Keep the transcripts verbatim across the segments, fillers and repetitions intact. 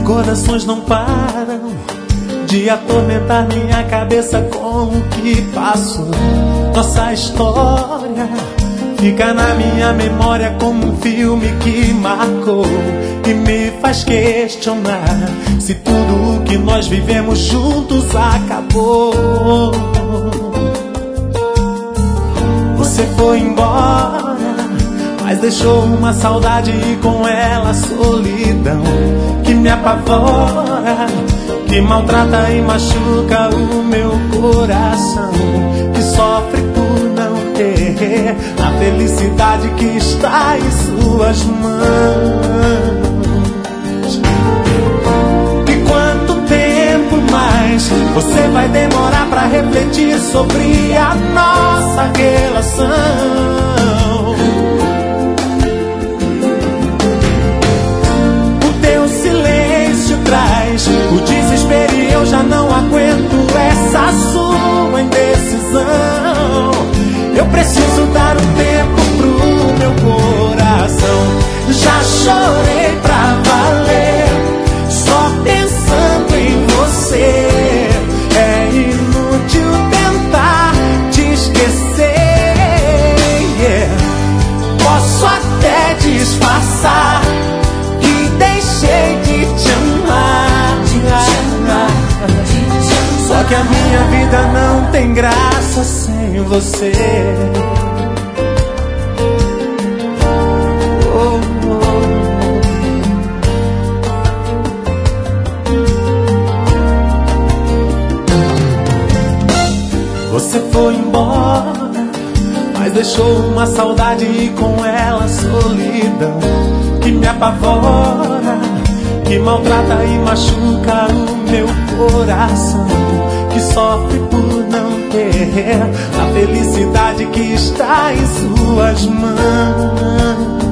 Recordações não param de atormentar minha cabeça com o que passo. Nossa história fica na minha memória como um filme que marcou e me faz questionar se tudo o que nós vivemos juntos acabou. Você foi embora, mas deixou uma saudade e com ela a solidão que me apavora, que maltrata e machuca o meu coração, que sofre por não ter a felicidade que está em suas mãos. E quanto tempo mais você vai demorar pra refletir sobre a nossa relação? O desespero e eu já não aguento essa sua indecisão. Eu preciso dar um tempo pro meu coração. Já chorei pra valer, só pensando em você. É inútil tentar te esquecer, yeah. Posso até disfarçar que deixei de te amar, só que a minha vida não tem graça sem você. Oh, oh. Você foi embora, mas deixou uma saudade e com ela a solidão que me apavora, que maltrata e machuca o meu coração, que sofre por não ter a felicidade que está em suas mãos.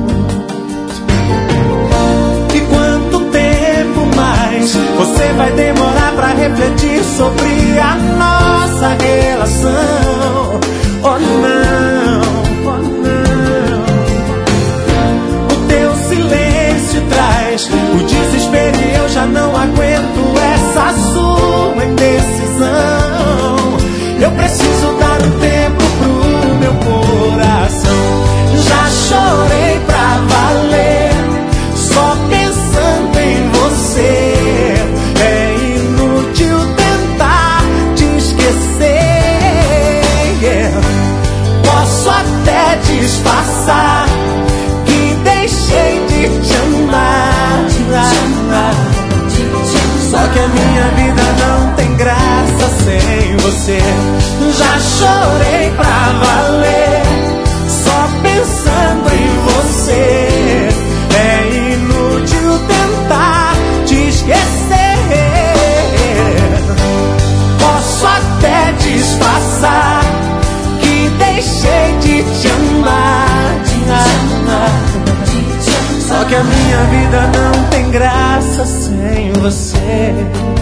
E quanto tempo mais você vai demorar pra refletir sobre a nossa relação? Oh não, oh não. O teu silêncio traz o desespero e eu já não aguento essa sua indecisão. Eu preciso dar um tempo pro meu coração. Já chorei pra valer, só pensando em você. É inútil tentar te esquecer, yeah. Posso até disfarçar que deixei de te amar, só que a minha vida não tem graça sem você. Já chorei pra valer, só pensando em você. É inútil tentar te esquecer. Posso até disfarçar que deixei de te amar, só que a minha vida não tem graça sem você.